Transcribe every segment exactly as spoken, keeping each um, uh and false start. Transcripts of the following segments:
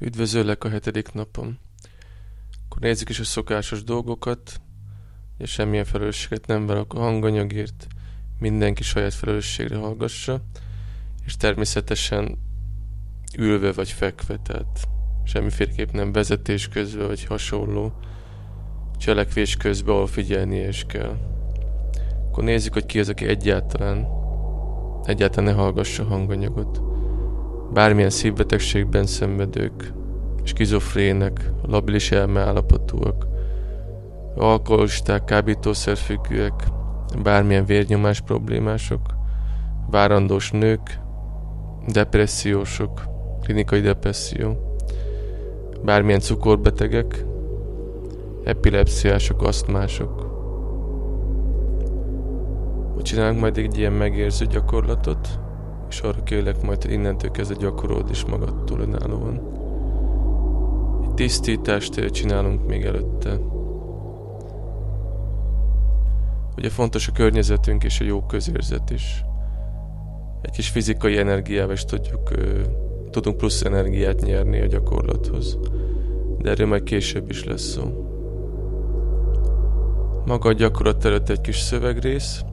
Üdvözöllek a hetedik napon. Akkor nézzük is a szokásos dolgokat. Ugye semmilyen felelősséget nem várok a hanganyagért. Mindenki saját felelősségre hallgassa. És természetesen ülve vagy fekve, tehát semmiféleképp nem vezetés közben vagy hasonló cselekvés közben, ahol figyelnie is kell. Akkor nézzük, hogy ki az, aki egyáltalán egyáltalán ne hallgassa a hanganyagot. Bármilyen szívbetegségben szenvedők, skizofrének, labilis elmeállapotúak, alkoholisták, kábítószerfüggőek, bármilyen vérnyomás problémások, várandós nők, depressziósok, klinikai depresszió, bármilyen cukorbetegek, epilepsziások, asztmások. Csinálunk majd egy ilyen megérző gyakorlatot, és arra kérlek majd, hogy innentől kezdve gyakorold is magadtól önállóan. Egy tisztítást csinálunk még előtte. Ugye fontos a környezetünk és a jó közérzet is. Egy kis fizikai energiával is tudjuk, tudunk plusz energiát nyerni a gyakorlathoz. De erről majd később is lesz szó. Maga a gyakorlat előtt egy kis szövegrész.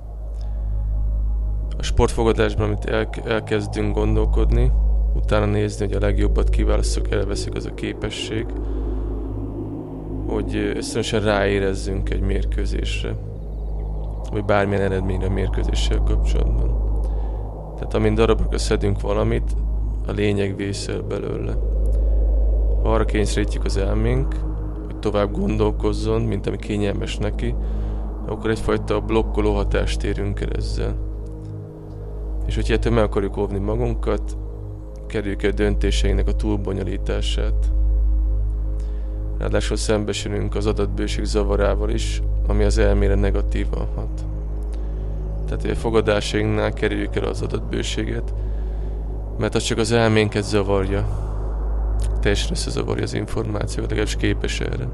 A sportfogadásban, amit el, elkezdünk gondolkodni, utána nézni, hogy a legjobbat kiválasztjuk, elveszik, az a képesség, hogy összesen ráérezzünk egy mérkőzésre, vagy bármilyen eredményre a mérkőzéssel kapcsolatban. Tehát amint darabokra szedünk valamit, a lényeg vészel belőle. Ha arra kényszerítjük az elménk, hogy tovább gondolkozzon, mint ami kényelmes neki, akkor egyfajta blokkoló hatást érünk el ezzel. És hogyha ettől meg akarjuk óvni magunkat, kerüljük el döntéseinknek a túlbonyolítását. Ráadásul szembesülünk az adatbőség zavarával is, ami az elmére negatívan hat. Tehát a fogadásainknál kerüljük el az adatbőséget, mert az csak az elménket zavarja. Teljesen összezavarja az információt, legalábbis képes erre.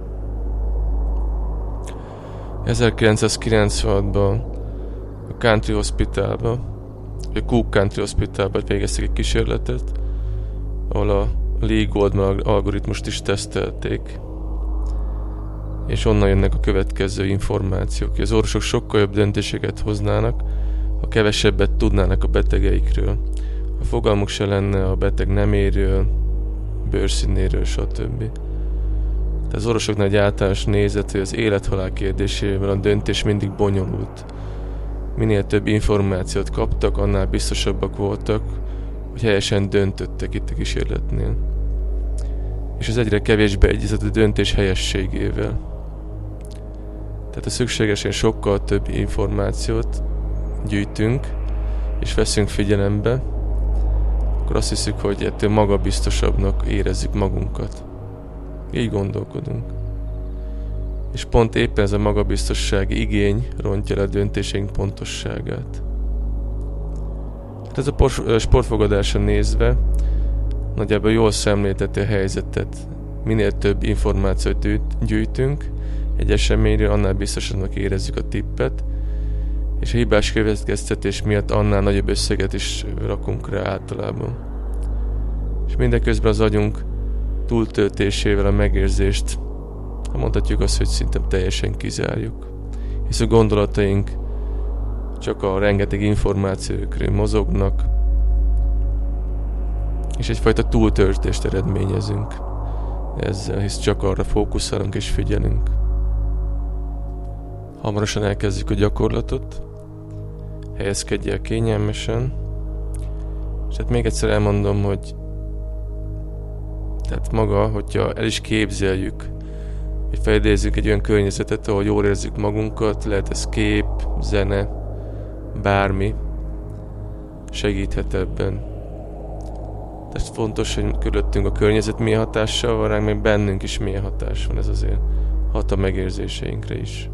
ezerkilencszázkilencvenhatban a Country Hospitalba, a Cook Country Hospitalban végeztek egy kísérletet, ahol a Lee Goldman algoritmust is tesztelték, és onnan jönnek a következő információk, hogy az orvosok sokkal jobb döntéseket hoznának, ha kevesebbet tudnának a betegeikről. A fogalmuk se lenne a beteg neméről, bőrszínéről, stb. Tehát az orvosoknál egy általános nézet, hogy az élet-halál kérdésével a döntés mindig bonyolult. Minél több információt kaptak, annál biztosabbak voltak, hogy helyesen döntöttek itt a kísérletnél. És ez egyre kevésbé egyezett a döntés helyességével. Tehát a szükségesen sokkal több információt gyűjtünk, és veszünk figyelembe, akkor azt hiszük, hogy ettől magabiztosabbnak érezzük magunkat. Így gondolkodunk. És pont éppen ez a magabiztossági igény rontja le a döntéseink pontosságát. Hát ez a sportfogadáson nézve nagyjából jól szemlélteti a helyzetet. Minél több információt gyűjtünk egy eseményről, annál biztosabbnak érezzük a tippet, és a hibás következtetés miatt annál nagyobb összeget is rakunk rá általában. És mindeközben az agyunk túltöltésével a megérzést, ha mondhatjuk azt, hogy szinte teljesen kizárjuk. Hisz a gondolataink csak a rengeteg információkról mozognak, és egyfajta túltöltést eredményezünk ezzel, hisz csak arra fókuszálunk és figyelünk. Hamarosan elkezdjük a gyakorlatot, helyezkedj el kényelmesen, és hát még egyszer elmondom, hogy tehát maga, hogyha el is képzeljük, hogy felidézzük egy olyan környezetet, ahol jól érezzük magunkat, lehet ez kép, zene, bármi, segíthet ebben. Tehát fontos, hogy körülöttünk a környezet milyen hatással van ránk, meg bennünk is milyen hatás van, ez azért hat a megérzéseinkre is.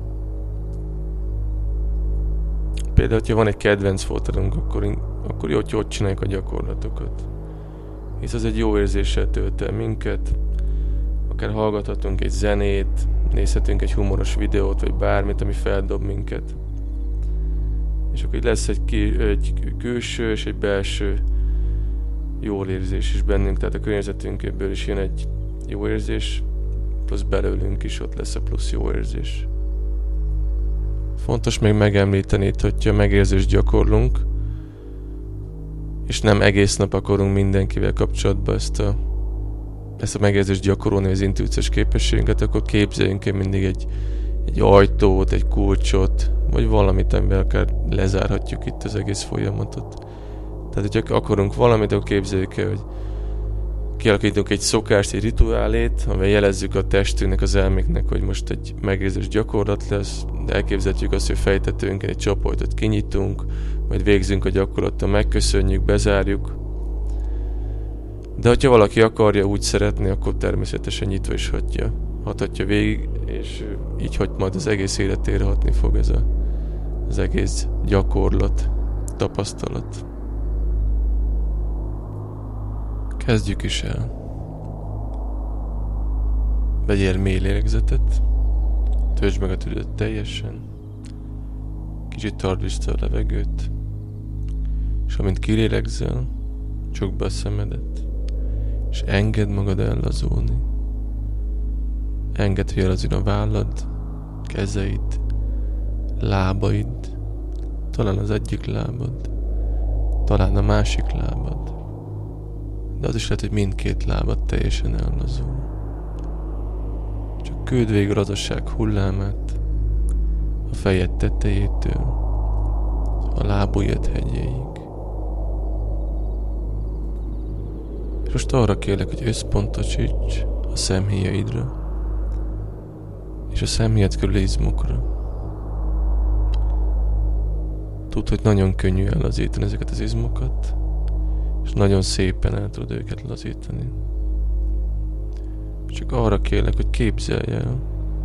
Például, hogyha van egy kedvenc fotelunk, akkor, akkor jó, hogy ott csináljuk a gyakorlatokat. Hisz az egy jó érzéssel tölt el minket, akár hallgathatunk egy zenét, nézhetünk egy humoros videót, vagy bármit, ami feldob minket. És akkor így lesz egy, ki, egy külső és egy belső jól érzés is bennünk, tehát a környezetünkből is jön egy jó érzés, plusz belőlünk is ott lesz a plusz jó érzés. Fontos még megemlíteni itt, hogyha megérzést gyakorlunk, és nem egész nap akarunk mindenkivel kapcsolatban ezt a, ezt a megérzést gyakorolni, az intuíciós képességünket, akkor képzeljünk el mindig egy, egy ajtót, egy kulcsot, vagy valamit, amivel akár lezárhatjuk itt az egész folyamatot. Tehát, hogyha akarunk valamit, akkor képzeljük el, hogy kialakítunk egy szokást, egy rituálét, amivel jelezzük a testünknek, az elméknek, hogy most egy megérzés gyakorlat lesz, de elképzelhetjük azt, hogy fejtetőnkön egy csoportot kinyitunk, majd végzünk a gyakorlattal, megköszönjük, bezárjuk. De hogyha valaki akarja úgy szeretni, akkor természetesen nyitva is hagyja. Hathatja végig, és így hagy majd az egész életére hatni fog ez a, az egész gyakorlat, tapasztalat. Kezdjük is el. Vegyél mély lélegzetet, töltsd meg a tüdőt teljesen, kicsit tard vissza a levegőt, és amint kilélegzel, csukd be a szemedet, és engedd magad ellazulni. Engedd, hogy ellazuljon a vállad, kezeid, lábaid, talán az egyik lábad, talán a másik lábad, de az is lehet, hogy mindkét lábad teljesen ellazul. Csak küld végig a lazasság hullámát a fejed tetejétől a lábujjad hegyéig. És most arra kérlek, hogy összpontosíts a szemhéjaidra és a szemhéjad körüli izmokra. Tudd, hogy nagyon könnyű ellazítani ezeket az izmokat, és nagyon szépen el tudod őket lazítani. Csak arra kérlek, hogy képzelj el,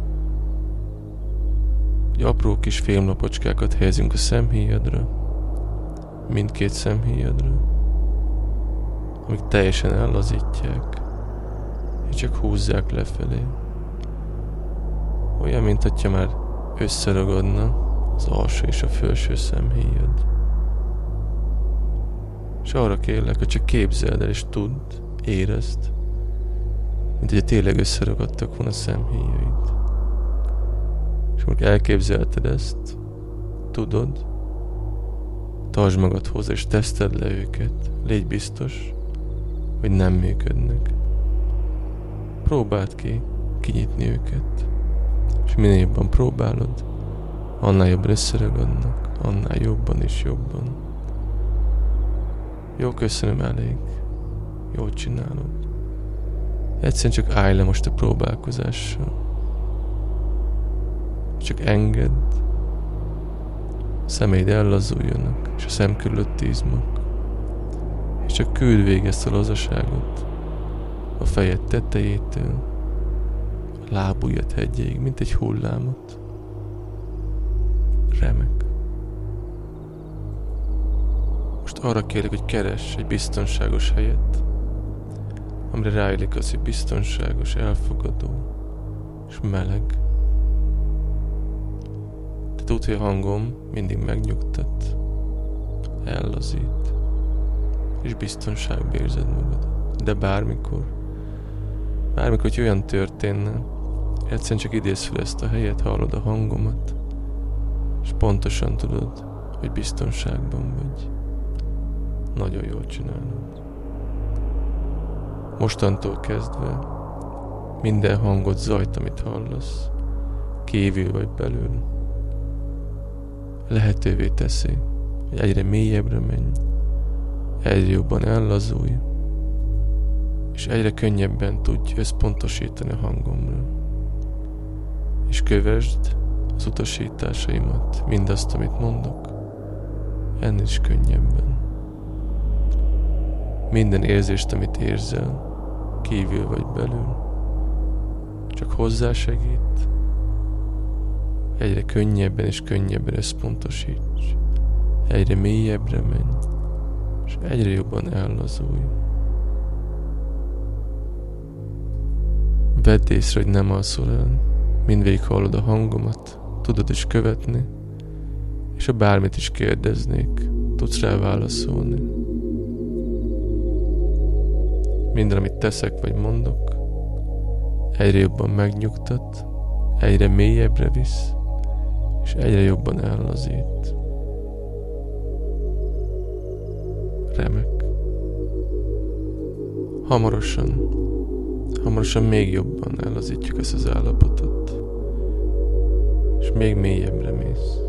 hogy apró kis fémlapocskákat helyezünk a szemhéjadra, mindkét szemhéjadra, amik teljesen ellazítják, és csak húzzák lefelé. Olyan, mint hogyha már összeragadna az alsó és a felső szemhéjad. És arra kérlek, hogy csak képzeld el és tudd, érezd, mint hogy tényleg összeragadtak volna a szemhéjaid. És amikor elképzelted ezt, tudod, tartsd magad hozzá és teszted le őket. Légy biztos, hogy nem működnek. Próbáld ki, kinyitni őket. És minél jobban próbálod, annál jobban összeragadnak, annál jobban és jobban. Jó, köszönöm, elég. Jól csinálod. Egyszerűen csak állj le most a próbálkozással. Csak engedd, a szemeid ellazuljanak, és a szem körülötti izmok. És csak küld végig ezt a lazaságot a fejed tetejétől a lábujjad hegyéig, mint egy hullámot. Remek. Most arra kérlek, hogy keress egy biztonságos helyet, amire ráillik az, hogy biztonságos, elfogadó és meleg. Te tudd, hogy a hangom mindig megnyugtat, ellazít, és biztonságban érzed magad. De bármikor, bármikor, hogy olyan történne, egyszerűen csak idézz fel ezt a helyet, hallod a hangomat, és pontosan tudod, hogy biztonságban vagy. Nagyon jól csinálod. Mostantól kezdve minden hangot, zajt, amit hallasz, kívül vagy belül, lehetővé teszi, hogy egyre mélyebbre menj, egyre jobban ellazulj, és egyre könnyebben tudj összpontosítani a hangomra. És kövesd az utasításaimat, mindazt, amit mondok, ennél is könnyebben. Minden érzést, amit érzel, kívül vagy belül, csak hozzásegít, egyre könnyebben és könnyebben összpontosíts, egyre mélyebbre menj, és egyre jobban ellazulj. Vedd észre, hogy nem alszol el, mindvégig hallod a hangomat, tudod is követni, és ha bármit is kérdeznék, tudsz rá válaszolni. minden, amit teszek vagy mondok, egyre jobban megnyugtat, egyre mélyebbre visz, és egyre jobban ellazít. Remek. Hamarosan, hamarosan még jobban ellazítjuk ezt az állapotot, és még mélyebbre mész.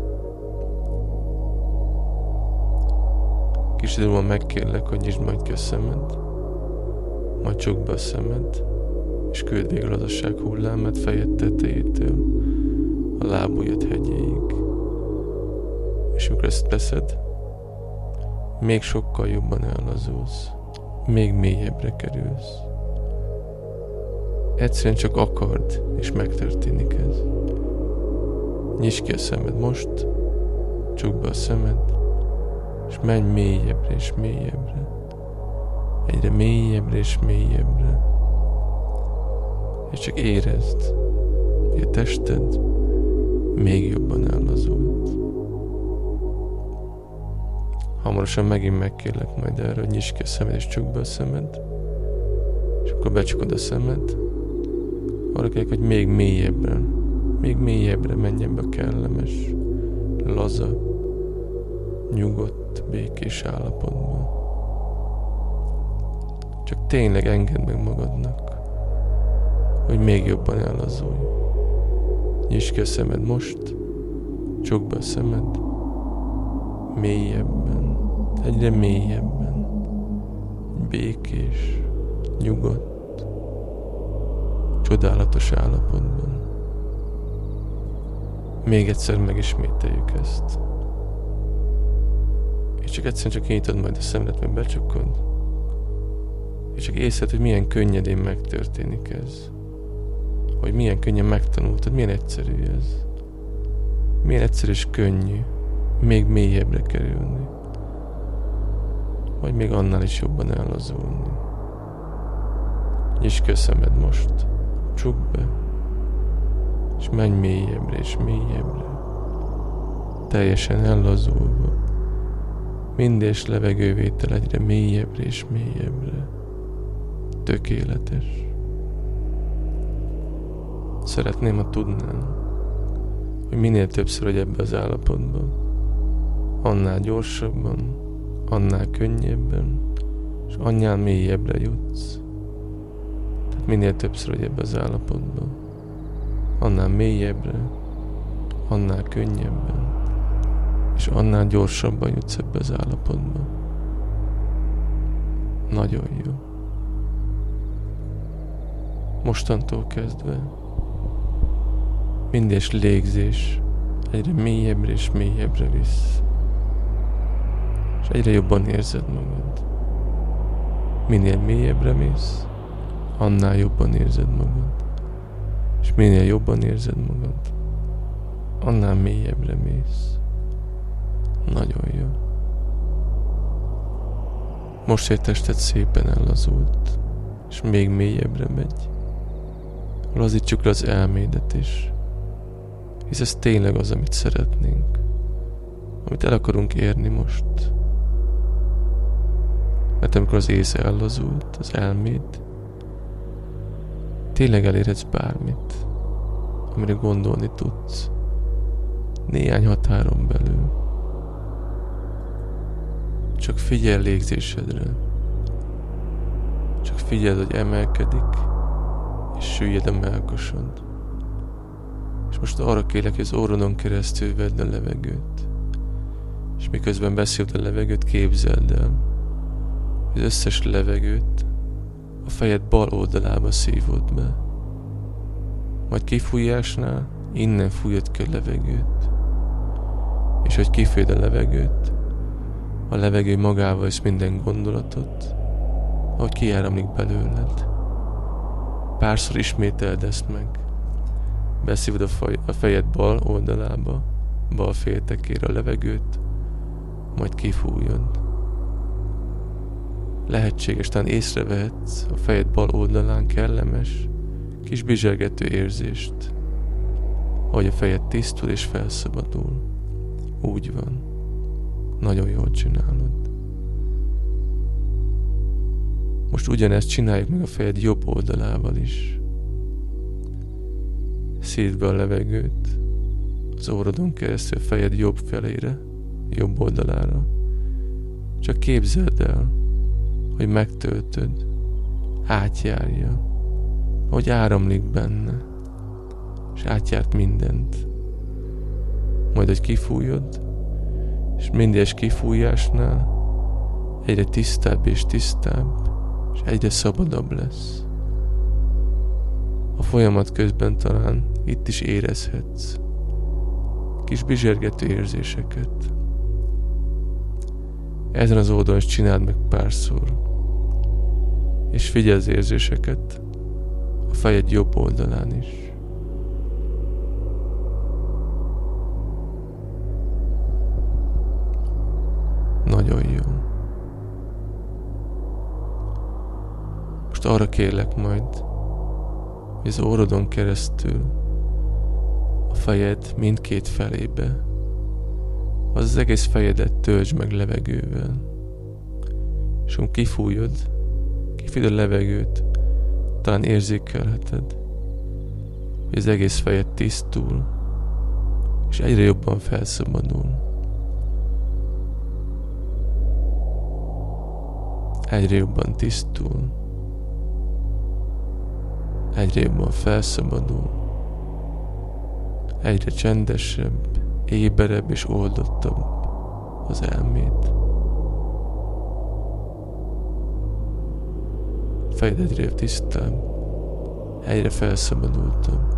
Kis idő múlva megkérlek, hogy nyisd majd ki a szemed, majd csukd be a szemed, és küld végül lazasság hullámát fejed tetejétől a lábujjad hegyéig. És amikor ezt teszed, még sokkal jobban ellazulsz, még mélyebbre kerülsz. Egyszerűen csak akard, és megtörténik ez. Nyisd ki a szemed most, csukd be a szemed, és menj mélyebbre és mélyebbre. Egyre mélyebbre és mélyebbre. És csak érezd, hogy a tested még jobban ellazult. Hamarosan megint megkérlek majd erre, hogy nyisd ki a szemed és csukd be a szemed. És akkor becsukod a szemed. Arra kérlek, hogy még mélyebbre, még mélyebbre menjen be a kellemes, laza, nyugodt, békés állapotba. Csak tényleg engedd meg magadnak, hogy még jobban ellazulj. Nyisd ki a szemed most, csukd be a szemed, mélyebben, egyre mélyebben, békés, nyugodt, csodálatos állapotban. Még egyszer megismételjük ezt. És csak egyszerűen csak kinyitod majd a szemedet, meg becsukod, és csak észleld, hogy milyen könnyedén megtörténik ez. Hogy milyen könnyen megtanultad, milyen egyszerű ez. Milyen egyszerű és könnyű még mélyebbre kerülni. Vagy még annál is jobban ellazulni. Nyisd ki a szemed most, csukd be, és menj mélyebbre és mélyebbre. Teljesen ellazulva. Mindés levegővétel egyre mélyebbre és mélyebbre. Tökéletes. Szeretném, ha tudnám, hogy minél többször vagy ebbe az állapotban, annál gyorsabban, annál könnyebben, és annál mélyebbre jutsz. Tehát minél többször vagy ebbe az állapotban, annál mélyebbre, annál könnyebben, és annál gyorsabban jutsz ebbe az állapotba. Nagyon jó. Mostantól kezdve mindés légzés egyre mélyebbre és mélyebbre visz, és egyre jobban érzed magad. Minél mélyebbre mész, annál jobban érzed magad, és minél jobban érzed magad, annál mélyebbre mész. Nagyon jó. Most egy tested szépen ellazult, és még mélyebbre megy. Lazítsuk le az elmédet is, hisz ez tényleg az, amit szeretnénk, amit el akarunk érni most. Mert amikor az ész ellazult, az elméd, tényleg elérhetsz bármit, amire gondolni tudsz, néhány határon belül. Csak figyelj légzésedre, csak figyeld, hogy emelkedik, és süllyed a mellkasod. És most arra kérlek, hogy az orrodon keresztül vedd a levegőt. És miközben beszéld a levegőt, képzeld el, hogy az összes levegőt a fejed bal oldalába szívod be. Majd kifújásnál innen fújod ki a levegőt. És hogy kifújod a levegőt, a levegő magával visz minden gondolatot, ahogy kiáramlik belőled. Párszor ismételd ezt meg. Beszívod a, faj, a fejed bal oldalába, bal féltekére a levegőt, majd kifújod. Lehetséges, talán észrevehetsz a fejed bal oldalán kellemes, kis bizsergető érzést, ahogy a fejed tisztul és felszabadul. Úgy van. Nagyon jól csinálod. Most ugyanezt csináljuk meg a fejed jobb oldalával is. Szídd be a levegőt az orrodon keresztül a fejed jobb felére, jobb oldalára. Csak képzeld el, hogy megtöltöd, átjárja, hogy áramlik benne, és átjárt mindent. Majd, hogy kifújod, és minden kifújásnál egyre tisztább és tisztább, és egyre szabadabb lesz. A folyamat közben talán itt is érezhetsz kis bizsergető érzéseket. Ezen az oldalon is csináld meg párszor, és figyelj az érzéseket a fejed jobb oldalán is. Nagyon jó. Most arra kérlek majd, hogy az orrodon keresztül a fejed mindkét felébe, az, az egész fejedet töltsd meg levegővel. És amikor kifújod, kifújod a levegőt, talán érzékelheted, hogy az egész fejed tisztul, és egyre jobban felszabadul. Egyre jobban tisztul, egyre jobban felszabadul, egyre csendesebb, éberebb és oldottabb az elméd. Fejed egyre tisztább, egyre felszabadultabb.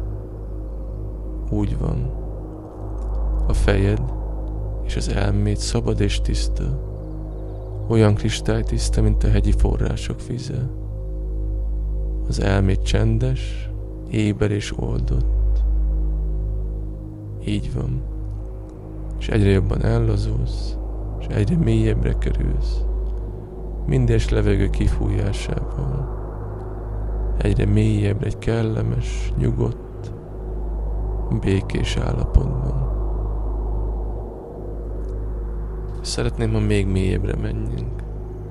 Úgy van. A fejed és az elméd szabad és tiszta. Olyan kristálytiszta, mint a hegyi források vize. Az elméd csendes, éber és oldott. Így van. És egyre jobban ellazulsz, és egyre mélyebbre kerülsz. Minden levegő kifújásával. Egyre mélyebbre, egy kellemes, nyugodt, békés állapotban. Szeretném, ha még mélyebbre menjünk.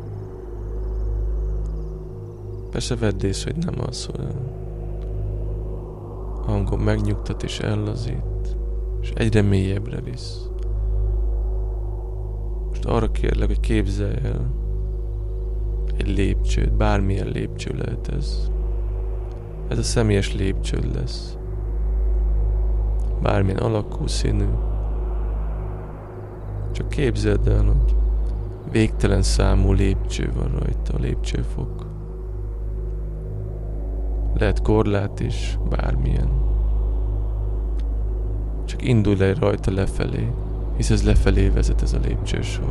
Persze vedd észre, hogy nem alszol el. A hangom megnyugtat és ellazít, és egyre mélyebbre visz. Most arra kérlek, hogy képzelj el egy lépcsőt, bármilyen lépcső lehet ez. Ez a személyes lépcsőd lesz. Bármilyen alakú, színű. Csak képzeld el, hogy végtelen számú lépcső van rajta, a lépcsőfok. Lehet korlát is, bármilyen. Csak indulj le rajta lefelé, hisz ez lefelé vezet ez a lépcsősor.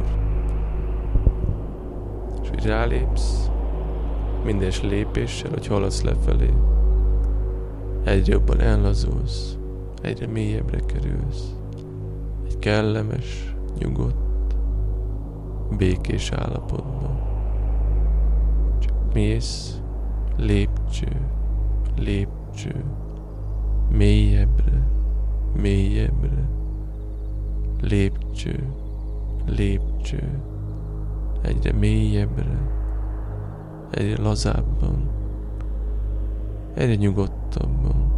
És hogy rálépsz, minden lépéssel, hogy haladsz lefelé, egyre jobban ellazulsz, egyre mélyebbre kerülsz. Egy kellemes, nyugodt, békés állapotban. Csak mész, lépcső, lépcső, mélyebbre, mélyebbre, lépcső, lépcső, egyre mélyebbre, egyre lazábban, egyre nyugodtabban,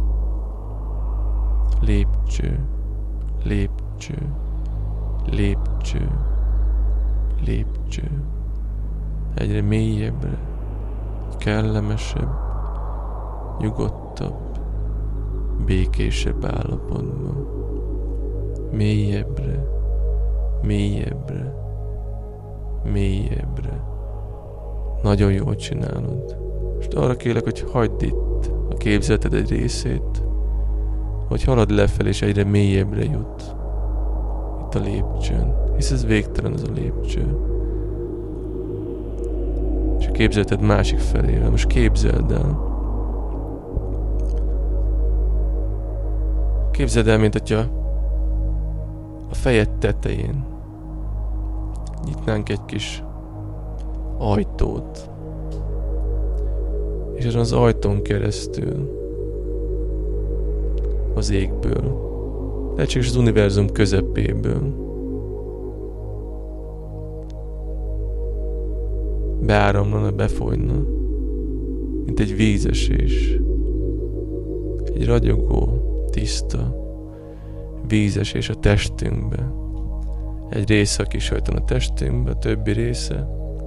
lépcső, lépcső, lépcső, lépcső, egyre mélyebbre, kellemesebb, nyugodtabb, békésebb állapotban, mélyebbre, mélyebbre, mélyebbre. Nagyon jól csinálod. Most arra kérlek, hogy hagyd itt a képzeleted egy részét, hogy halad lefelé és egyre mélyebbre jut itt a lépcsőn, hisz ez végtelen az a lépcső. És a képzeleted másik felével. Most képzeld el. Képzeld el, mint hogyha a fejed tetején nyitnánk egy kis ajtót, és ezen az ajtón keresztül az égből, lehetséges az univerzum közepéből beáramlana, befolyna, mint egy vízesés. Egy ragyogó, tiszta vízesés a testünkbe. Egy része kisajton a testünkbe, a többi része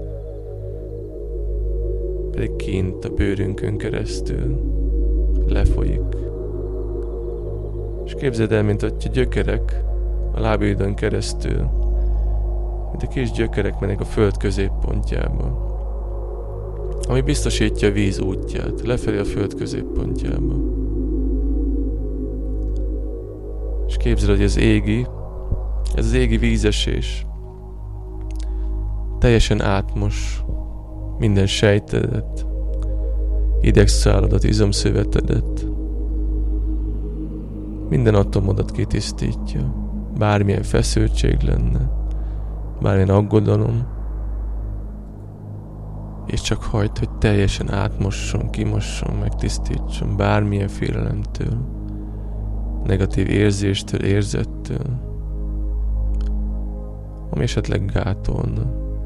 pedig kint a bőrünkön keresztül lefolyik. És képzeld el, mint hogy a gyökerek a lábidon keresztül, mint a kis gyökerek mennek a föld középpontjába, ami biztosítja a víz útját lefelé a föld középpontjába. És képzeld, hogy az égi, ez az égi vízesés teljesen átmos minden sejtedet, idegszáladat, izomszövetedet, minden atomodat kitisztítja. Bármilyen feszültség lenne, bármilyen aggodalom, és csak hagyd, hogy teljesen átmosson, kimosson, megtisztítson bármilyen félelemtől, negatív érzéstől, érzettől, ami esetleg gátolna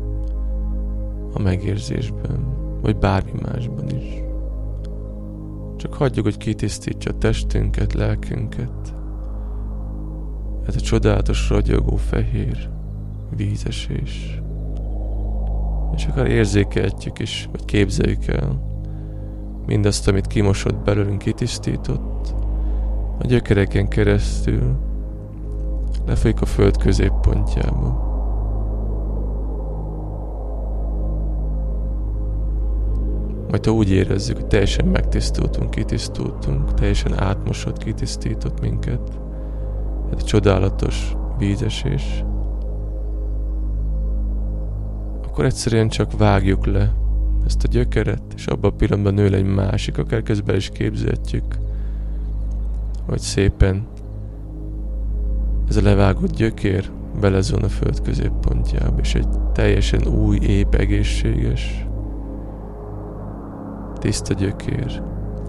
a megérzésben, vagy bármi másban is. Csak hagyjuk, hogy kitisztítsa a testünket, lelkünket. Ez a csodálatos, ragyogó, fehér vízesés. És akár érzékeltjük is, vagy képzeljük el mindazt, amit kimosott belőlünk, kitisztított, a gyökereken keresztül lefolyik a föld középpontjába. Majd ha úgy érezzük, hogy teljesen megtisztultunk, kitisztultunk, teljesen átmosott, kitisztított minket, ez a csodálatos vízesés, akkor egyszerűen csak vágjuk le ezt a gyökeret, és abban a pillanatban nő le egy másik, akár közben is képzelhetjük, hogy szépen ez a levágott gyökér belezon a föld középpontjába, és egy teljesen új, ép, egészséges, tiszta gyökér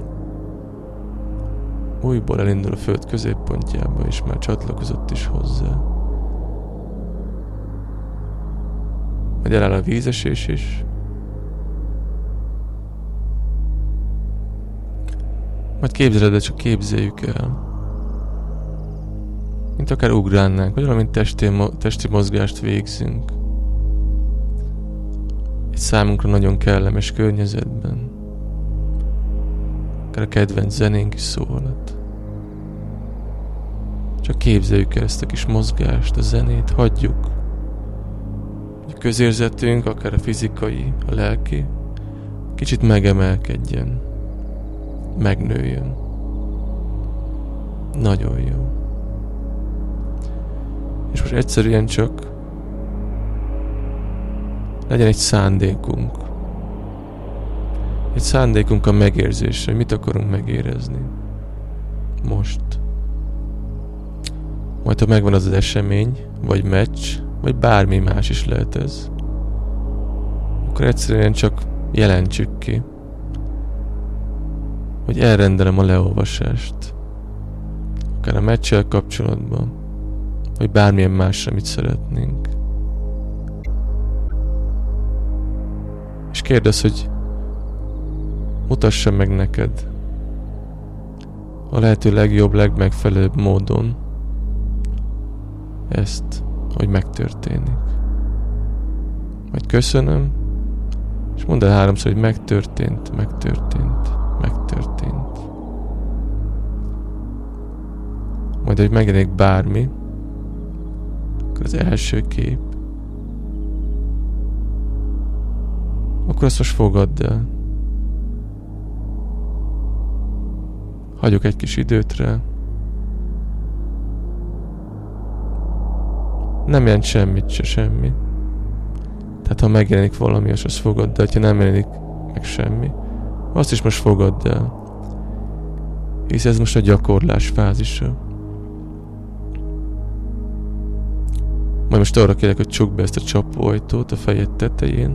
újból elindul a föld középpontjába, és már csatlakozott is hozzá. Majd eláll a vízesés is. Majd képzeled, de csak képzeljük el. Mint akár ugrálnánk, vagy valamint testi, testi mozgást végzünk. Egy számunkra nagyon kellemes környezetben. Akár a kedvenc zenénk is szólhat. Csak képzeljük el ezt a kis mozgást, a zenét, hagyjuk. A közérzetünk, akár a fizikai, a lelki, kicsit megemelkedjen, megnőjön. Nagyon jó. És most egyszerűen csak legyen egy szándékunk. Egy szándékunk a megérzésre, hogy mit akarunk megérezni. Most. Majd ha megvan az az esemény, vagy meccs, vagy bármi más is lehet ez, akkor egyszerűen csak jelentsük ki, hogy elrendelem a leolvasást. Akár a meccsel kapcsolatban, vagy bármilyen másra, amit szeretnénk. És kérdezz, hogy mutassam meg neked a lehető legjobb, legmegfelelőbb módon ezt, hogy megtörténik. Majd köszönöm, és mondd el háromszor, hogy megtörtént, megtörtént, megtörtént. Majd, hogy megjelenik bármi, akkor az első kép, akkor azt most fogadd el. Hagyok egy kis időt rá. Nem jelent semmit, se semmi. Tehát ha megjelenik valami, azt fogadd el, ha nem jelenik meg semmi, azt is most fogadd el. Hisz ez most a gyakorlás fázisa. Majd most arra kérlek, hogy csukd be ezt a csapóajtót a fejed tetején.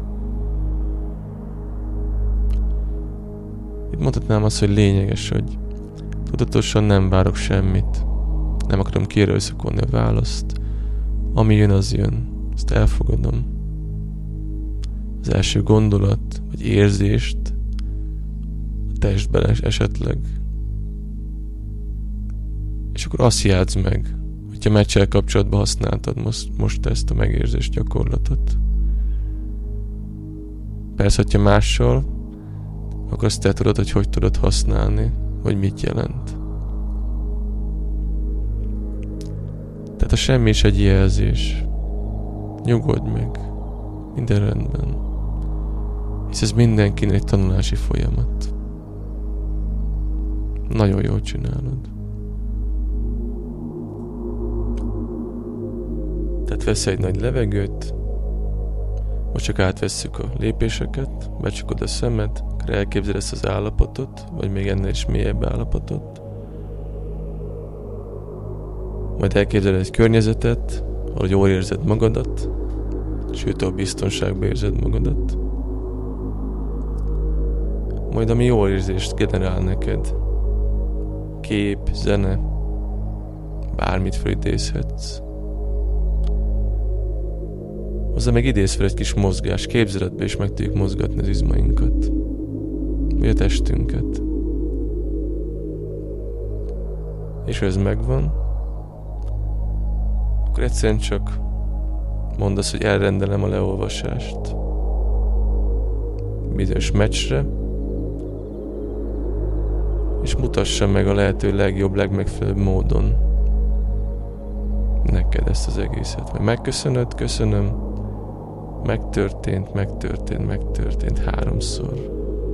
Itt mondhatnám azt, hogy lényeges, hogy tudatosan nem várok semmit. Nem akarom kierőszakolni a választ. Ami jön, az jön. Ezt elfogadom. az első gondolat, vagy érzést a testben esetleg. És akkor azt játsz meg, hogyha meccsel kapcsolatban használtad most, most ezt a megérzés gyakorlatot. Persze, hogyha mással, akkor azt te tudod, hogy hogy tudod használni, vagy mit jelent. Tehát a semmi is egy jelzés. Nyugodj meg. Minden rendben. Hisz ez mindenkinek egy tanulási folyamat. Nagyon jól csinálod. Tehát vesz egy nagy levegőt, most csak átvesszük a lépéseket, becsukod a szemed, akkor elképzeled ezt az állapotot, vagy még ennél is mélyebb állapotot. Majd elképzeled egy környezetet, ahol jól érzed magadat, sőt a biztonságban érzed magadat. Majd ami jól érzést generál neked, kép, zene, bármit felidézhetsz. Hozzá meg idéz fel egy kis mozgás, képzeletbe is meg tudjuk mozgatni az izmainkat, vagy a testünket. És ha ez megvan, akkor egyszerűen csak mondasz, hogy elrendelem a leolvasást bizonyos meccsre, és mutassa meg a lehető legjobb, legmegfelelőbb módon neked ezt az egészet. Mert megköszönöd, köszönöm, megtörtént, megtörtént, megtörtént háromszor.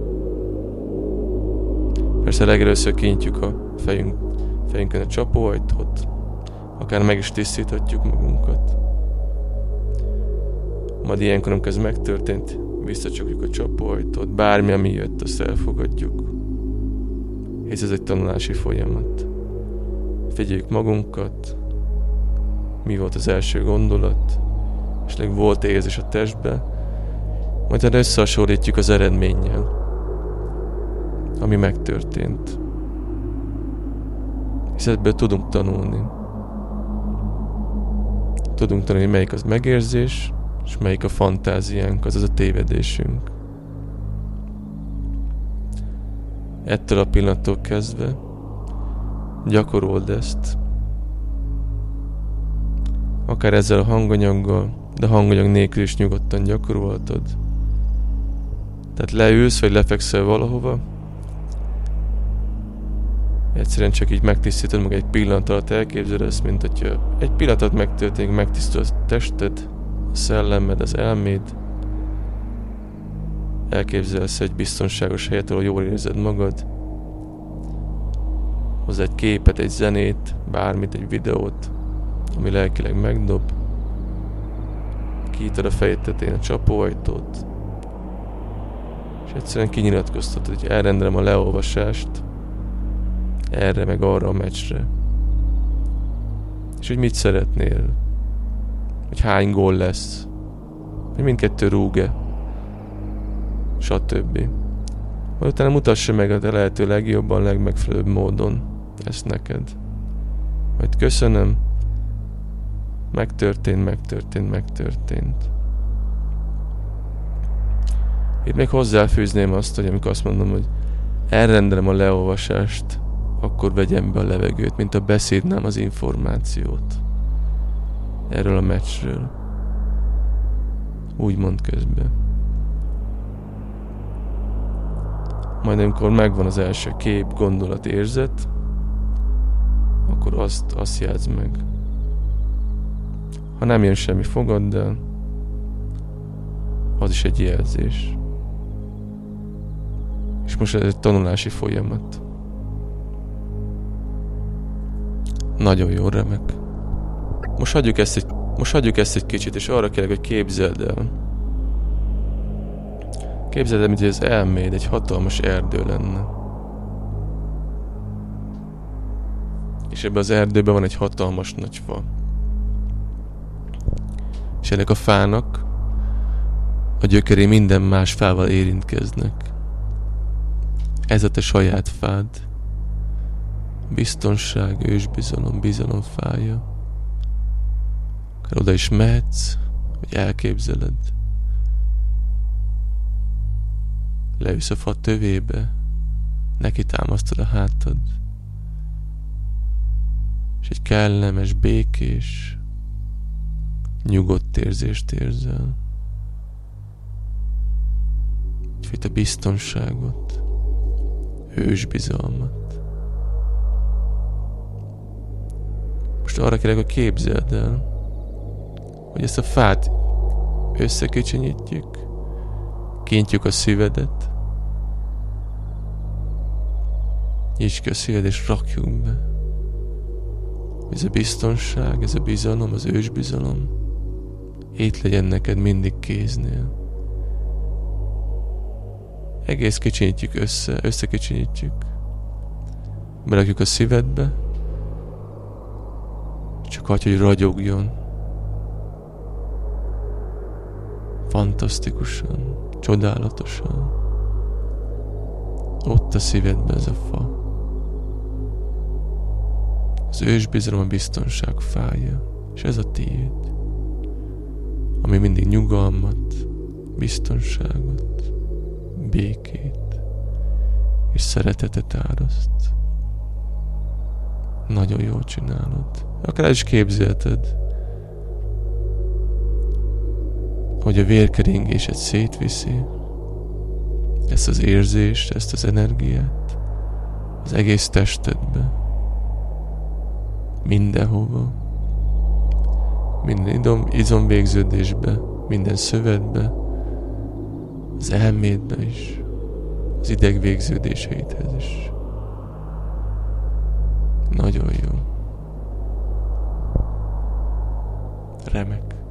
Persze legelőször kinyitjuk a fejünk, fejünkön a csapóajtót, akár meg is tisztíthatjuk magunkat. Majd ilyenkor, amikor ez megtörtént, visszacsukjuk a csapóajtót, bármi, ami jött, azt elfogadjuk. Hisz ez egy tanulási folyamat. Figyeljük magunkat, mi volt az első gondolat, és volt érzés a testbe, majd erre összehasonlítjuk az eredménnyel, ami megtörtént. Hisz ebből tudunk tanulni. Tudunk tanulni, melyik az megérzés, és melyik a fantáziánk, azaz a tévedésünk. Ettől a pillanattól kezdve gyakorold ezt. Akár ezzel a hanganyaggal, de hanganyag nélkül is nyugodtan gyakorolhatod. Tehát leülsz, vagy lefekszel valahova, egyszerűen csak így megtisztítod meg egy pillanat alatt, elképzeled ezt, mint hogyha egy pillanatot megtörténik, megtisztul a tested, a szellemed, az elméd, elképzelsz egy biztonságos helyet, ahol jól érzed magad, hozzá egy képet, egy zenét, bármit, egy videót, ami lelkileg megdob, kinyitod a fejed tetején a csapóajtót, és egyszerűen kinyilatkoztatod, hogy elrendelem a leolvasást erre meg arra a meccsre. És hogy mit szeretnél, hogy hány gól lesz, hogy mindkettő rúg-e, stb. Majd utána mutassa meg a lehető legjobban, legmegfelelőbb módon ezt neked. Majd köszönöm, megtörtént, megtörtént, megtörtént. Itt még hozzáfűzném azt, hogy amikor azt mondom, hogy elrendelem a leolvasást, akkor vegyem be a levegőt, mint a beszédnám az információt erről a meccsről. Úgy mond közben. Majd amikor megvan az első kép, gondolat, érzet, akkor azt, azt játsz meg. Ha nem jön semmi, fogadd el, az is egy jelzés. És most ez egy tanulási folyamat. Nagyon jó, remek. Most hagyjuk ezt egy, most hagyjuk ezt egy kicsit, és arra kérlek, hogy képzeld el. Képzeld el, mint hogy az elméd egy hatalmas erdő lenne. És ebben az erdőben van egy hatalmas nagy fa. És ennek a fának a gyökeré minden más fával érintkeznek. Ez a te saját fád. Biztonság, ősbizalom, bizalom fája. Akár oda is mehetsz, vagy elképzeled. Leülsz a fa tövébe, neki támasztod a hátad, és egy kellemes, békés, nyugodt érzést érzel. Egyfajta biztonságot, ősbizalmat. Most arra kérek, hogy képzeld el, hogy ezt a fát összekicsinyítjük, kintjük a szívedet, nyisd ki a szíved és rakjuk be. Ez a biztonság, ez a bizalom, az ősbizalom itt legyen neked mindig kéznél. Egész kicsinyítjük össze, összekicsinyítjük. Berakjuk a szívedbe, csak hagyj, hogy ragyogjon. Fantasztikusan, csodálatosan. Ott a szívedben ez a fa. Az ősbizalom a biztonság fája, és ez a tiéd, ami mindig nyugalmat, biztonságot, békét és szeretetet áraszt. Nagyon jól csinálod. Akár is képzelted, hogy a vérkeringésed szétviszi ezt az érzést, ezt az energiát az egész testedbe, mindenhova, minden izomvégződésbe, minden szövetbe, az elmédbe is, az ideg végződéseidhez is. Nagyon jó. Remek.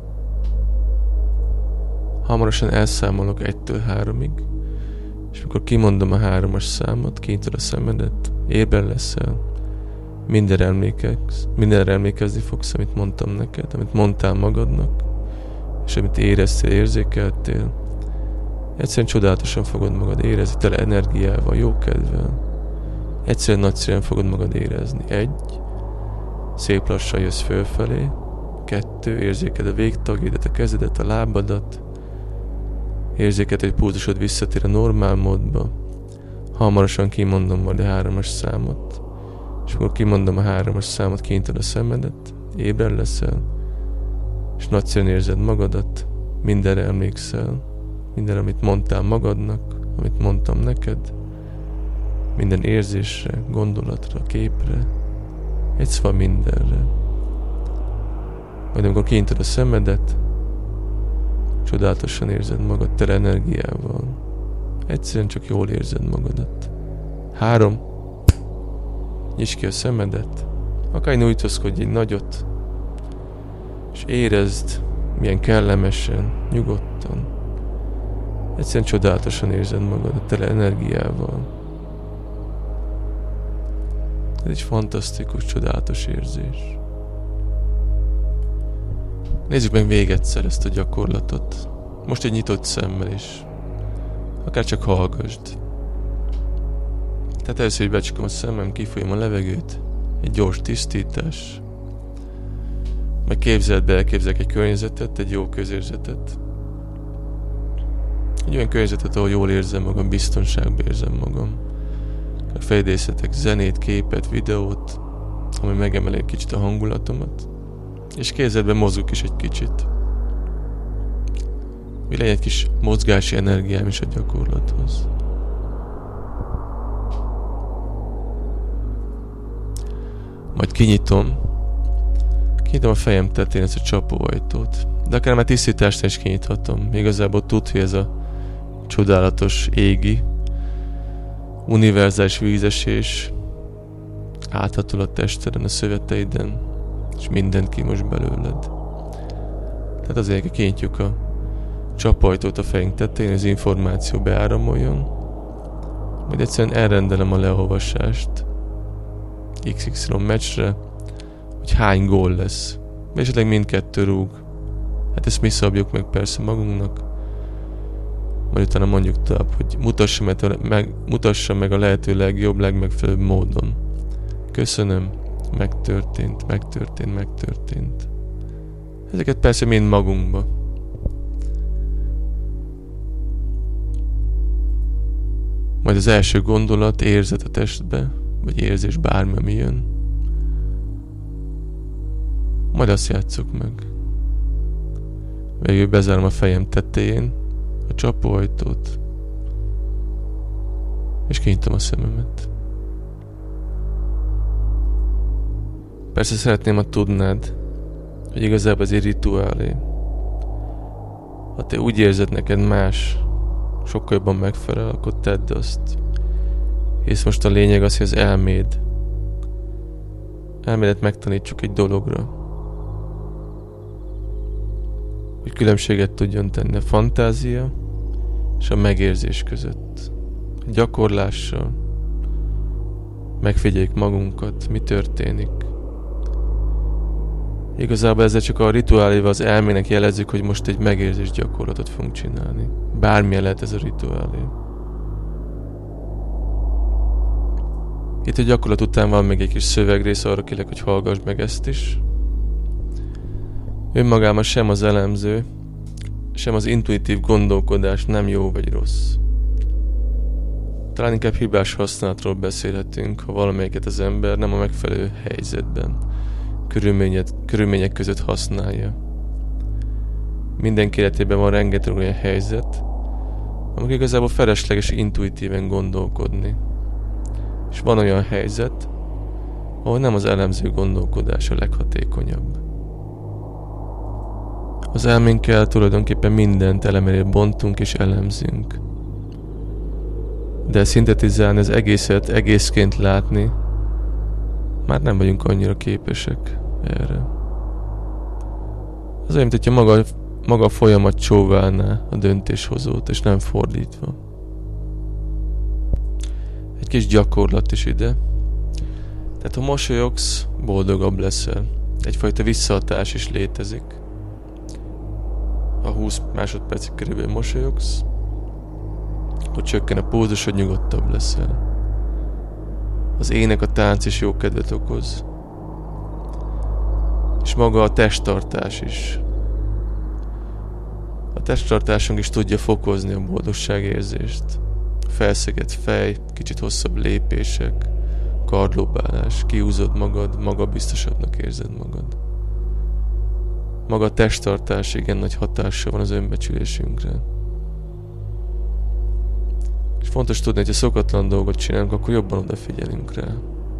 Hamarosan elszámolok egytől háromig, és mikor kimondom a háromos számot, kinyitod a szemedet, ébren leszel, mindenre emlékezz, mindenre emlékezni fogsz, amit mondtam neked, amit mondtál magadnak, és amit éreztél, érzékeltél. Egyszerűen csodálatosan fogod magad érezni, tele energiával, jókedvel. Egyszerűen nagyszerűen fogod magad érezni. Egy, szép lassan jössz fölfelé. Kettő, érzéked a végtagédet, a kezedet, a lábadat. Érzéked, hogy pulzusod visszatér a normál módba. Hamarosan kimondom majd a háromos számot. És akkor kimondom a háromos számot, kinyitod a szemedet, ébren leszel, és nagyszerűen érzed magadat, mindenre emlékszel, minden, amit mondtál magadnak, amit mondtam neked, minden érzésre, gondolatra, képre, egy szóval mindenre. Majd amikor kinyitod a szemedet, csodálatosan érzed magad tele energiával. Egyszerűen csak jól érzed magadat. Három. Nyisd ki a szemedet, akár nyújtózkodj egy nagyot, és érezd, milyen kellemesen, nyugodtan. Egyszerűen csodálatosan érzed magadat tele energiával. Ez egy fantasztikus, csodálatos érzés. Nézzük meg még egyszer ezt a gyakorlatot. Most egy nyitott szemmel is. Akár csak hallgasd. Tehát először, hogy becsukom a szemem, kifolyom a levegőt. Egy gyors tisztítás. Meg képzeld be, elképzelek egy környezetet, egy jó közérzetet. Egy olyan környezetet, ahol jól érzem magam, biztonságban érzem magam. Fejdészetek zenét, képet, videót, ami megemeli egy kicsit a hangulatomat. És képzeletben mozgok is egy kicsit. Hogy legyen egy kis mozgási energiám is a gyakorlathoz. Majd kinyitom. Kinyitom a fejem tetején ezt a csapóajtót. De akár már tisztítást is kinyithatom. Igazából tud, hogy ez a csodálatos égi, univerzális vízesés áthatol a testeden, a szöveteiden, és mindent kimos belőled. Tehát azért kinyitjuk a csapajtót a fejünk tetején, az információ beáramoljon, majd egyszerűen elrendelem a leolvasást iksz iksz ipszilon meccsre, hogy hány gól lesz. Esetleg mindkettő rúg. Hát ezt mi szabjuk meg persze magunknak, majd utána mondjuk tovább, hogy mutassa meg, mutassa meg a lehető legjobb, legmegfelelőbb módon. Köszönöm, megtörtént, megtörtént, megtörtént. Ezeket persze mind magunkba. Majd az első gondolat, érzet a testbe, vagy érzés bármi, ami jön. Majd azt játsszuk meg. Végül bezárom a fejem tetején a csapóajtót, és kinyitom a szememet. Persze szeretném, ha tudnád, hogy igazából ez egy rituálé. Ha te úgy érzed, neked más sokkal jobban megfelel, akkor tedd azt. Hisz most a lényeg az, hogy az elméd elmédet megtanítsuk egy dologra. Hogy különbséget tudjon tenni a fantázia és a megérzés között. A gyakorlással megfigyeljük magunkat, mi történik. Igazából ezzel csak a rituáléval az elmének jelezzük, hogy most egy megérzés gyakorlatot fogunk csinálni. Bármilyen lehet ez a rituálé. Itt a gyakorlat után van még egy kis szövegrész, arra kérlek, hogy hallgass meg ezt is. Önmagában sem az elemző, sem az intuitív gondolkodás nem jó vagy rossz. Talán inkább hibás használatról beszélhetünk, ha valamelyiket az ember nem a megfelelő helyzetben, körülmények között használja. Mindenki életében van rengeteg olyan helyzet, amikor igazából felesleges intuitíven gondolkodni. És van olyan helyzet, ahol nem az elemző gondolkodás a leghatékonyabb. Az elménkkel tulajdonképpen mindent elemeire bontunk és elemzünk. De szintetizálni, az egészet egészként látni, már nem vagyunk annyira képesek erre. Az olyan, mint hogyha maga, maga a folyamat csóválná a döntéshozót, és nem fordítva. Egy kis gyakorlat is ide. Tehát ha mosolyogsz, boldogabb leszel. Egyfajta visszahatás is létezik. Ha húsz másodpercig körülbelül mosolyogsz, hogy csökken a pulzusod, nyugodtabb leszel. Az ének, a tánc is jó kedvet okoz. És maga a testtartás is. A testtartásunk is tudja fokozni a boldogságérzést. Felszegett fej, kicsit hosszabb lépések, kardlóbálás, kihúzod magad, magabiztosabbnak érzed magad. Maga a testtartás igen nagy hatással van az önbecsülésünkre. És fontos tudni, hogy ha szokatlan dolgot csinálunk, akkor jobban odafigyelünk rá.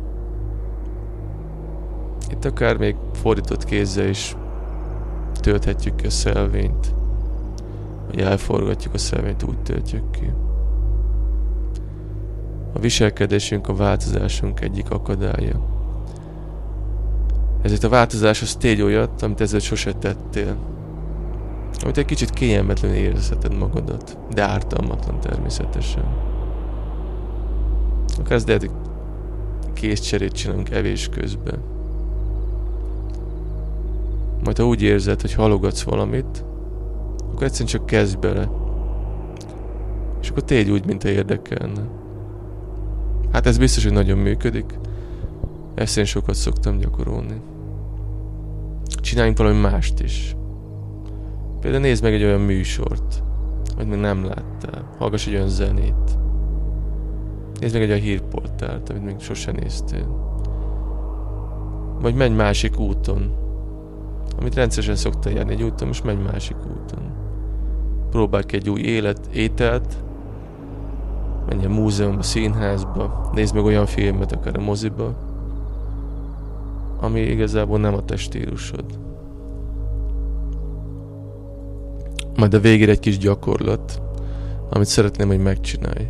Itt akár még fordított kézzel is tölthetjük ki a szelvényt, vagy elforgatjuk a szelvényt, úgy töltjük ki. A viselkedésünk a változásunk egyik akadálya. Ezért a változáshoz tégy olyat, amit ezzel sose tettél. Amit egy kicsit kényelmetlenül érezheted magadat, de ártalmatlan természetesen. Akár ez lehet, hogy kézcserét csinálunk evés közben. Majd ha úgy érzed, hogy halogatsz valamit, akkor egyszerűen csak kezdj bele. És akkor tégy úgy, mint ha érdekelne. Hát ez biztos, hogy nagyon működik. Ezt én sokat szoktam gyakorolni. Csináljunk valami mást is. Például nézd meg egy olyan műsort, amit még nem láttál. Hallgass egy olyan zenét. Nézd meg egy olyan hírportált, amit még sosem néztél. Vagy menj másik úton, amit rendszeresen szoktál járni egy úton, most menj másik úton. Próbálj ki egy új élet, ételt, menj a múzeumba, színházba, nézd meg olyan filmet, akár a moziba, ami igazából nem a te stílusod. Majd a végére egy kis gyakorlat, amit szeretném, hogy megcsinálj.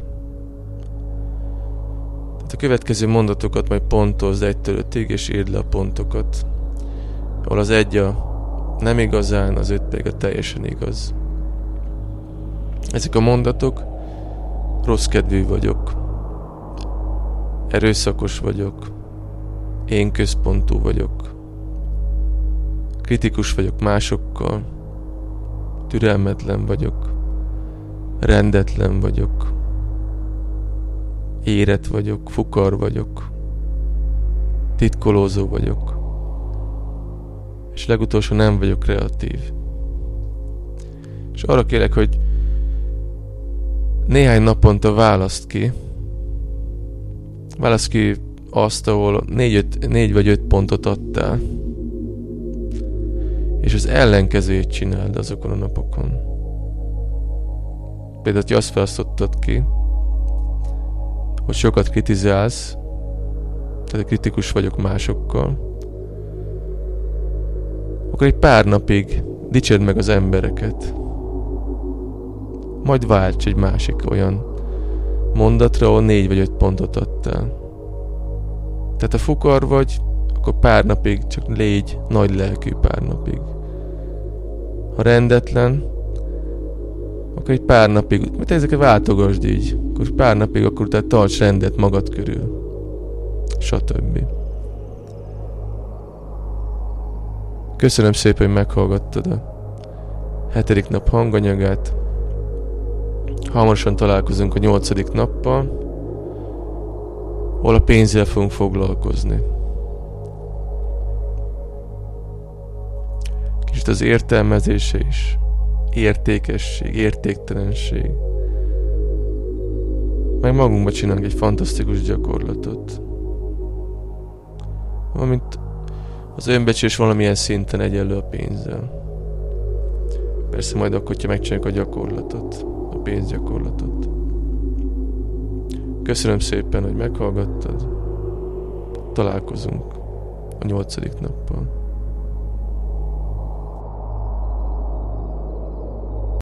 Tehát a következő mondatokat majd pontozd egytől ötig, és írd le a pontokat, ahol az egy a nem igazán, az öt pedig a teljesen igaz. Ezek a mondatok: rossz kedvű vagyok, erőszakos vagyok, én központú vagyok, kritikus vagyok másokkal, türelmetlen vagyok, rendetlen vagyok, érett vagyok, fukar vagyok, titkolózó vagyok, és legutolsó nem vagyok kreatív. És arra kérlek, hogy Néhány naponta választ ki. Választ ki azt, ahol négy, öt, négy vagy öt pontot adtál. És az ellenkezőjét csináld azokon a napokon. Például, hogy azt választottad ki, hogy sokat kritizálsz, tehát kritikus vagyok másokkal, akkor egy pár napig dicsérd meg az embereket. Majd válts egy másik olyan mondatra, ahol négy vagy öt pontot adtál. Tehát ha fukar vagy, akkor pár napig csak légy nagy lelkű pár napig. Ha rendetlen, akkor egy pár napig, mert ezeket váltogasd így, akkor pár napig, akkor utána tarts rendet magad körül. Stb. Köszönöm szépen, hogy meghallgattad a hetedik nap hanganyagát. Hamarosan találkozunk a nyolcadik nappal, ahol a pénzzel fogunk foglalkozni. Kicsit az értelmezése is. Értékesség, értéktelenség. Meg magunkba csinálunk egy fantasztikus gyakorlatot. Valamint az önbecsülés valamilyen szinten egyenlő a pénzzel. Persze majd akkor, hogyha megcsináljuk a gyakorlatot, a pénzgyakorlatot. Köszönöm szépen, hogy meghallgattad. Találkozunk a nyolcadik nappal.